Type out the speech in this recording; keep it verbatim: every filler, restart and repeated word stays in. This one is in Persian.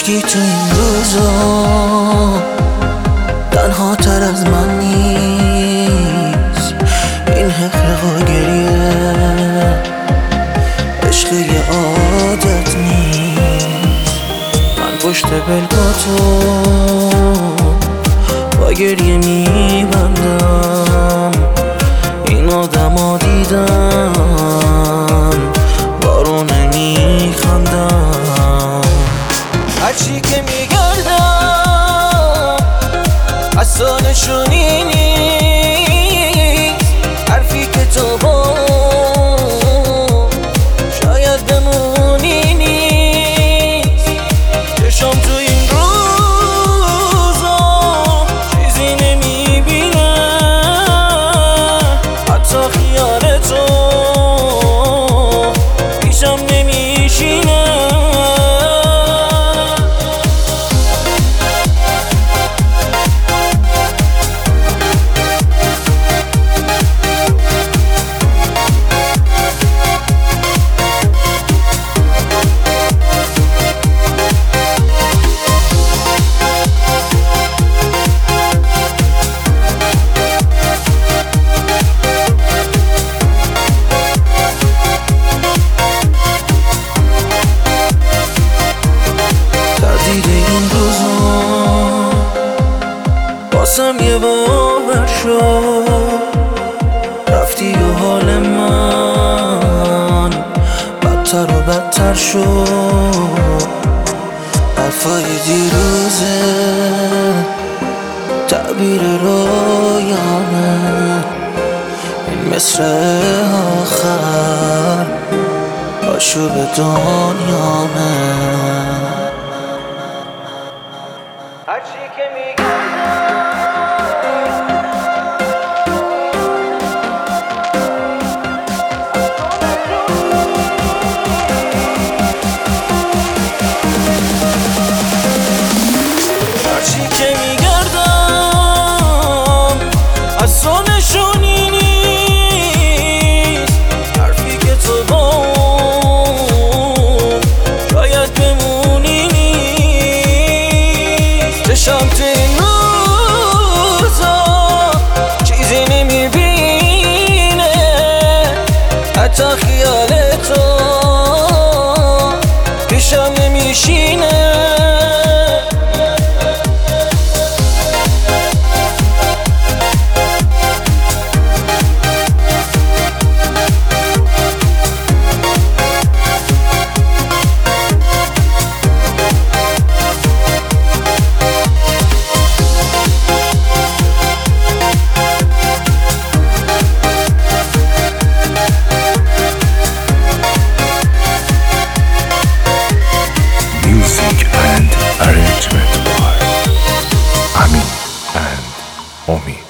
هیچکی تو این روزا تنها تر از من نیست. این حقیق و گریه عشق یه عادت نیست. من پشت پلکاتو با گریه میبندم. این آدم ها دیدم بارو نمیخندم. هرچی که میگردم اصالشونی نیست. حرفی که تو با شاید بمونی نیست. چشم تو این روزا چیزی نمیبینه، حتی خیال تو پیشم نمیشینه. این روزا باسم یه باور شد. رفتی و حال من بدتر و بدتر شد. حرفای دیروزه تعبیر رویانه. این مصر آخر آشوب دنیامه. هرچی که میگردم اصالشونی نیست. حرفی که تو با شاید بمونی نیست. چشم تو این روزا چیزی نمیبینه، حتی خیال تو پیشم نمیشینه. Arrangement by Amin and Omi.